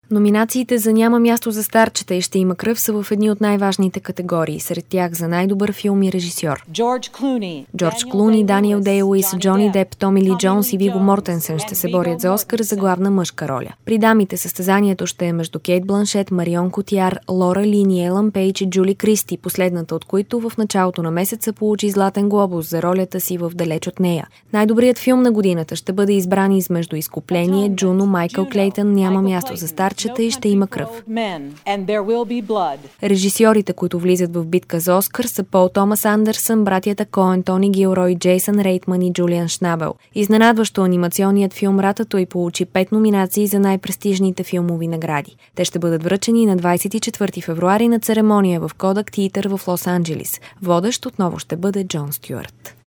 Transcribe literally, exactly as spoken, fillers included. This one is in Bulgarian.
Номинациите за "Няма място за старчета" и "Ще има кръв" са в едни от най-важните категории. Сред тях за най-добър филм и режисьор. Джордж Клуни, Джордж Клуни, Даниел Дей-Луис, Джони Деп, Томи Ли Джонс и Виго Мортенсен ще се борят за Оскар за главна мъжка роля. При дамите състезанието ще е между Кейт Бланшет, Марион Котияр, Лора Лини, Елън Пейдж и Джули Кристи, последната от които в началото на месеца получи Златен глобус за ролята си в "Далеч от нея". Най-добрият филм на годината ще бъде избран измежду "Изкупление", Джуно, Майкъл Клейтън, "Няма място за старчета" и "Ще има кръв". Режисьорите, които влизат в битка за Оскар, са Пол Томас Андерсън, братята Коен, Тони Гилрой, Джейсън Рейтман и Джулиан Шнабел. Изненадващо анимационият филм "Рататуй" получи пет номинации за най-престижните филмови награди. Те ще бъдат връчени на двадесет и четвърти февруари на церемония в Кодак Театър в Лос Анджелис. Водещ отново ще бъде Джон Стюарт.